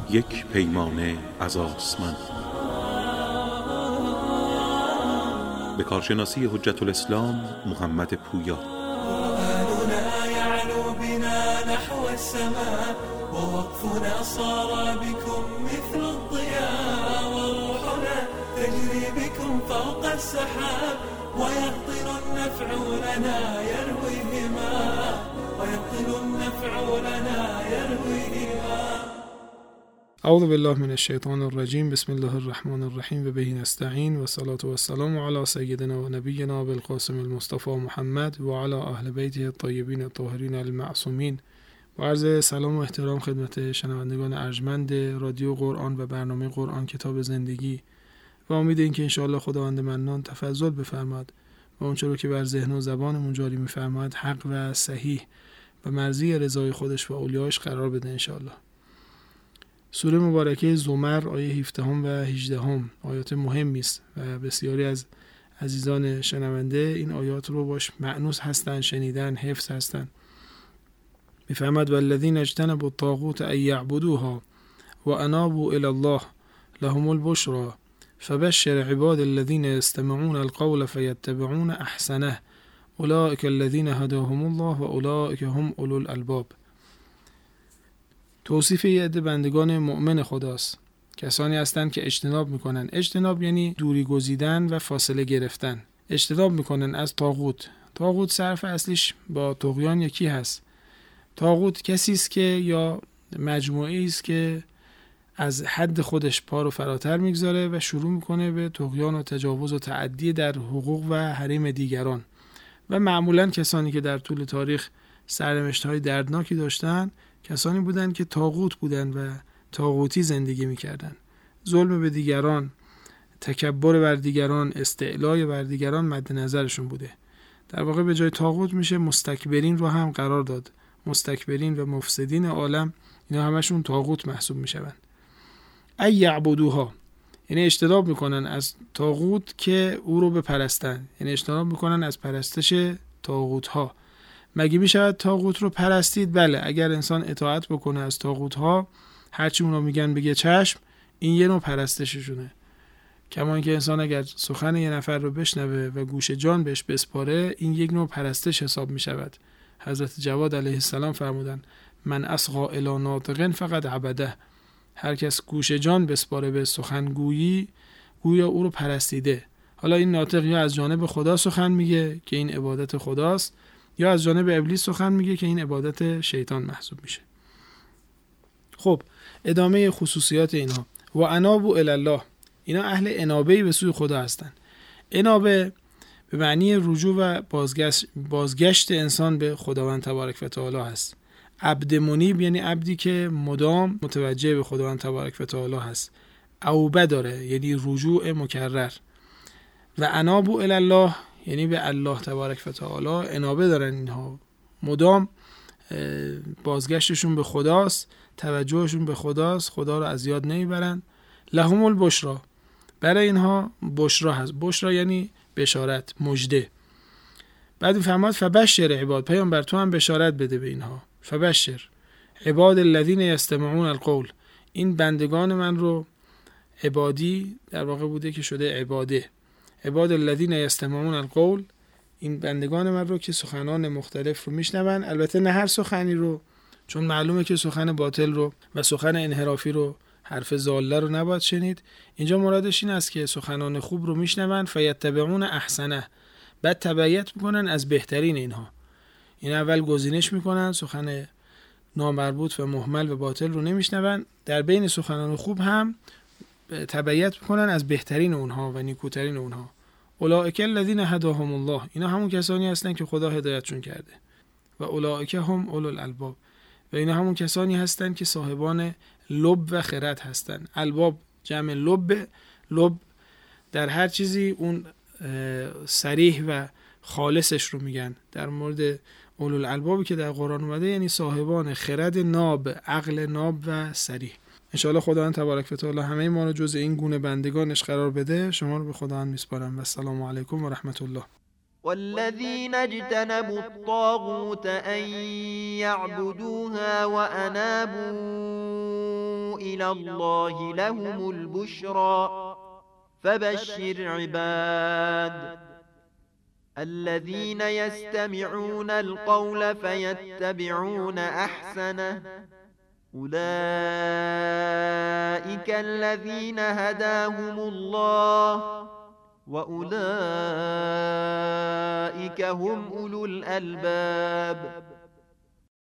یک پیمانه از آسمان. به کارشناسی حجت الاسلام محمد پویا. قرآننا يعلو بنا نحو السماء ووقفنا صار بكم مثل الضياء وروحنا تجري بكم فوق السحاب ويقطن النفع لنا يرويهما اعوذ بالله من الشیطان الرجیم. بسم الله الرحمن الرحیم و به نستعین و صلاة و السلام علی سیدنا و نبینا بالقاسم المصطفى محمد و علی اهل بیته الطیبین الطاهرین المعصومین. و عرض سلام و احترام خدمت شنوندگان ارجمند رادیو قرآن و برنامه قرآن کتاب زندگی و امید این که انشاءالله خداوند منان تفضل بفرماد و اونچه که بر ذهن و زبانمون جاری می‌فرماد حق و صحیح و مرضی رضای خودش و اولیاش قرار بده انشاءالله. سوره مبارکه زمر آیه 17 و 18 آیات مهمی است و بسیاری از عزیزان شنونده این آیات رو باش مأنوس هستن، شنیدن، حفظ هستن. می‌فرماد والذین اجتنبوا الطاغوت ان یعبدوها و انابوا الی الله لهم البشری فبشر عباد الذین یستمعون القول فیتبعون احسنه اولئک الذین هداهم الله و اولئک هم اولو الالباب. توصیف یه عده بندگان مؤمن خداست. کسانی هستند که اجتناب میکنن. اجتناب یعنی دوری گزیدن و فاصله گرفتن. اجتناب میکنن از طاغوت. طاغوت صرف اصلیش با طغیان یکی هست. طاغوت کسی است که یا مجموعه‌ای است که از حد خودش پا رو فراتر میگذاره و شروع میکنه به طغیان و تجاوز و تعدی در حقوق و حریم دیگران. و معمولاً کسانی که در طول تاریخ سرنوشت‌های دردناکی داشتن کسانی بودند که طاغوت بودند و طاغوتی زندگی می‌کردند. ظلم به دیگران، تکبر بر دیگران، استعلاء بر دیگران مد نظرشون بوده. در واقع به جای طاغوت میشه مستکبرین رو هم قرار داد. مستکبرین و مفسدین عالم اینا همشون طاغوت محسوب میشوند. ای یعبدوها یعنی اجتناب میکنن از طاغوت که او رو بپرستن، یعنی اجتناب میکنن از پرستش طاغوت ها. مگه میشود طاغوت رو پرستید؟ بله، اگر انسان اطاعت بکنه از طاغوت ها، هرچی اونا میگن بگه چشم، این یه نوع پرستششونه. کما اینکه انسان اگر سخن یه نفر رو بشنوه و گوش جان بهش بسپاره، این یک نوع پرستش حساب میشود. حضرت جواد علیه السلام فرمودن من اصغى الی ناطق فقط عبده. هر کس گوش جان بسپاره به سخنگویی گویا او رو پرستیده. حالا این ناطق یا از جانب خدا سخن میگه که این عبادت خداست، یا از جانب ابلیس سخن میگه که این عبادت شیطان محسوب میشه. خب ادامه خصوصیات اینها. و انابوا الی الله، اینا اهل انابه به سوی خدا هستن. انابه به معنی رجوع و بازگشت انسان به خداوند تبارک و تعالی هست. عبد منیب یعنی عبدی که مدام متوجه به خداوند تبارک و تعالی هست. اوبه داره یعنی رجوع مکرر. و انابوا الی الله یعنی به الله تبارک و تعالی انابه دارن. اینها مدام بازگشتشون به خداست، توجهشون به خداست، خدا رو از یاد نمیبرن. لهم البشری، برای اینها بشرا هست. بشرا یعنی بشارت، مژده. بعد میفرماد فبشر عباد، پیامبر تو هم بشارت بده به اینها. فبشر عباد الذین یستمعون القول، این بندگان من رو، عبادی در واقع بوده که شده عباده. عباد الذین یستمعون القول، این بندگان من رو که سخنان مختلف رو میشنون. البته نه هر سخنی رو، چون معلومه که سخن باطل رو و سخن انحرافی رو، حرف ضاله رو نباید شنید. اینجا مرادش این است که سخنان خوب رو میشنون فیتبعون احسنه، بعد تبعیت میکنن از بهترین اینها. این اول گزینش میکنن، سخن نامربوط و مهمل و باطل رو نمیشنون، در بین سخنان خوب هم تبعیت میکنن از بهترین اونها و نیکوترین اونها. اولئک الذین هداهم الله، اینا همون کسانی هستن که خدا هدایتشون کرده. و اولئک هم اولو الالباب، و اینا همون کسانی هستن که صاحبان لب و خرد هستن. الباب جمع لب. لب در هر چیزی اون صریح و خالصش رو میگن. در مورد اولو الالبابی که در قرآن اومده یعنی صاحبان خرد ناب، عقل ناب و صریح. انشاءالله خداوند تبارک و تعالی همه ما رو جز این گونه بندگانش قرار بده. شما رو به خداوند میسپارم و السلام علیکم و رحمت الله. والذين اجتنبوا الطاغوت أن يعبدوها وأنابوا إلى الله لهم البشرى فبشر عباد الذين يستمعون القول فيتبعون أحسنه أولئك الذين هداهم الله وأولئك هم أولو الألباب